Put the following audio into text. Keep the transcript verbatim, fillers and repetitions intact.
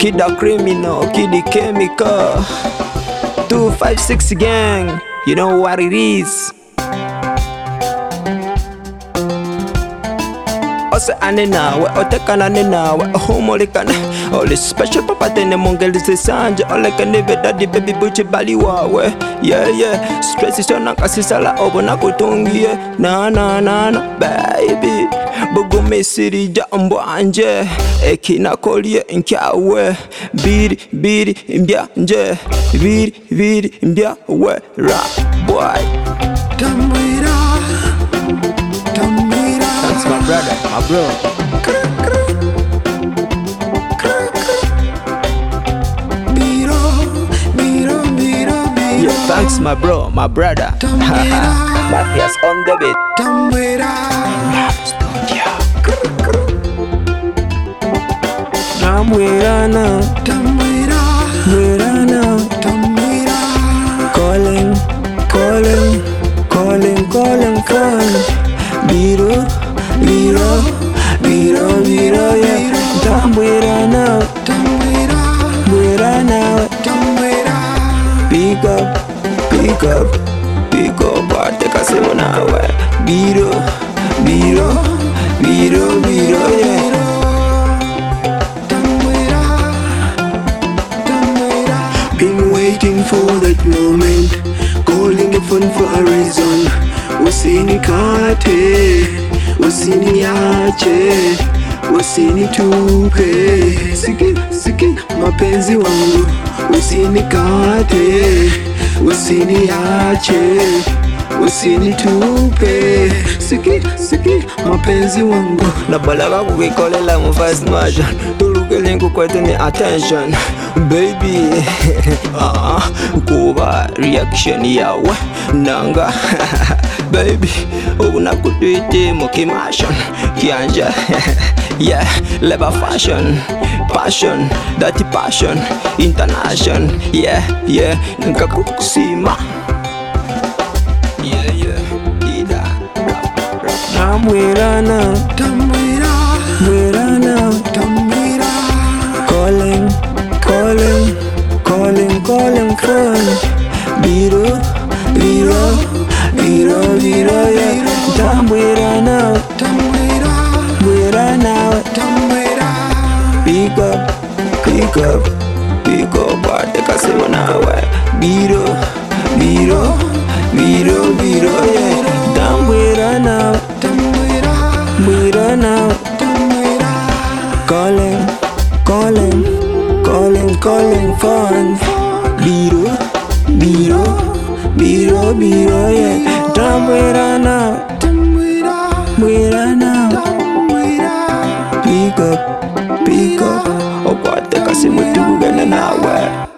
Kid a criminal, kid the chemical. Two five six gang, you know what it is. Ose anena, we otekana nena, we homolikana. All the special papa tene mongeli se sanje. Ole kane vedadi baby buchi baliwa we. Yeah yeah, stress is on kasisala obo na kutungie. Na na na na baby. Bugume siri jambo anje. Ekina kolye nkawe. Biri biri mbya nje. Biri biri mbya we rap boy. Tambira, tambira. That's my brother, my bro. Biro, biro, biro, biro. Yeah, thanks my bro, my brother. Matthias on the beat. Tambira, I'm Wirana, tambira, Wirana. tambira. Calling, calling, calling, calling, calling. Biro, biro, biro, biro, yeah. I'm Wirana, Tambira, Wirana. tambira. Pick up, pick up, pick up, bate kasi mo na we. Biro, biro, biro, biro, yeah. Tambira, tambira. Been waiting for that moment, calling your phone for a reason. Usinikate, usiniache, usinitupe. Siki, siki, mapenzi wangu. Usinikate, usiniache, usinitupe. Siki, siki, mapenzi wangu. Nabalaga kukikolela mu fast motion. Tulukele nkukwete ni attention. Baby, ah, kuba reaction yawe nanga. Baby, unakutwite mu kimashon kianja. Yeah, leva fashion, passion, that passion, international. Yeah, yeah, nkakukusima. Yeah, yeah, ida, rap, rap. I'm Wirana, Tambira, Wirana. tambira. Calling, calling, calling, calling, calling. Biro, biro, biro, biro, yeah. I'm Wirana, Tambira, Wirana. tambira. Pick up, pick up, pick up, bate kasi mo na we. Biro, biro, biro, biro, yeah. I'm Wirana, Tambira, Wirana. tambira. Calling, calling, calling, calling fun. Biro, biro, biro, biro, yeah. Drum Wirana, Tambira, Wirana. tambira. Pick up, pick up. Okwate kasi mutuga na nawe.